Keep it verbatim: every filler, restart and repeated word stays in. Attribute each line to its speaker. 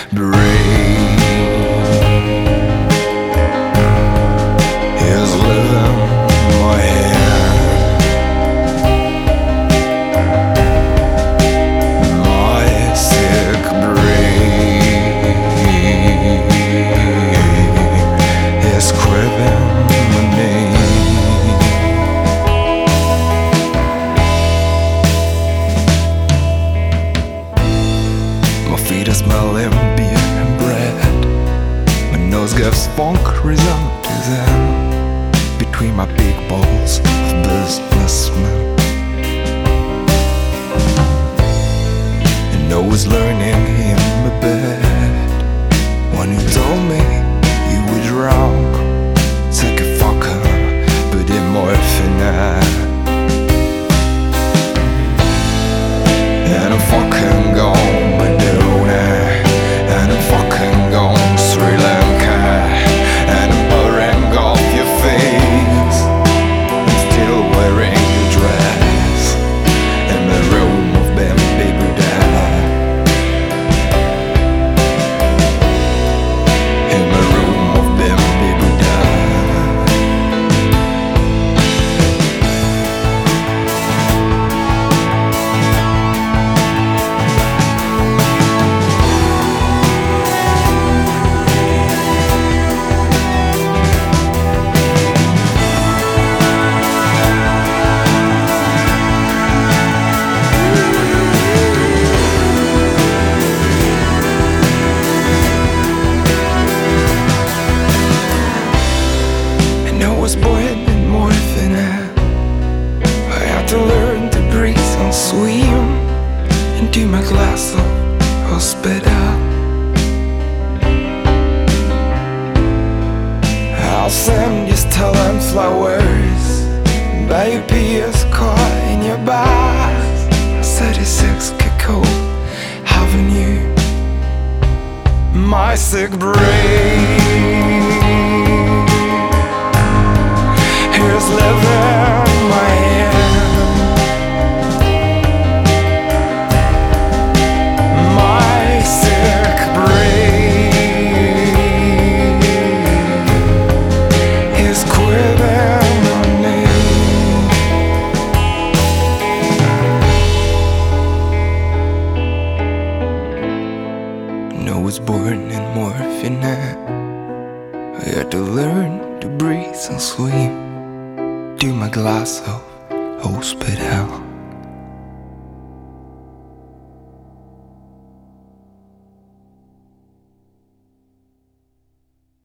Speaker 1: brain is living my head. My sick brain is craving my name. My feet are smelling beer and bread. My nose gives funk rhythm to them. Between my big balls of businessmen, and I was learning in my bed when you told me you were drunk. It's like a fucker, but in morphine. And I'm fucking gone Madonna, and I'm fucking gone Sri Lanka, and I'm burning off your face. I'm still wearing your dress in the room of Bambi Buddha. In the room of Bambi Buddha. I was born in morphine. I had to learn to breathe and swim into my glass of hospital. I'll send you stolen flowers by your P S car in your bath. thirty-six Cacao Avenue. My sick brain is living my end. My sick brain is quivering my name. And I was born in morphine. I had to learn to breathe and swim to my glass of hospital.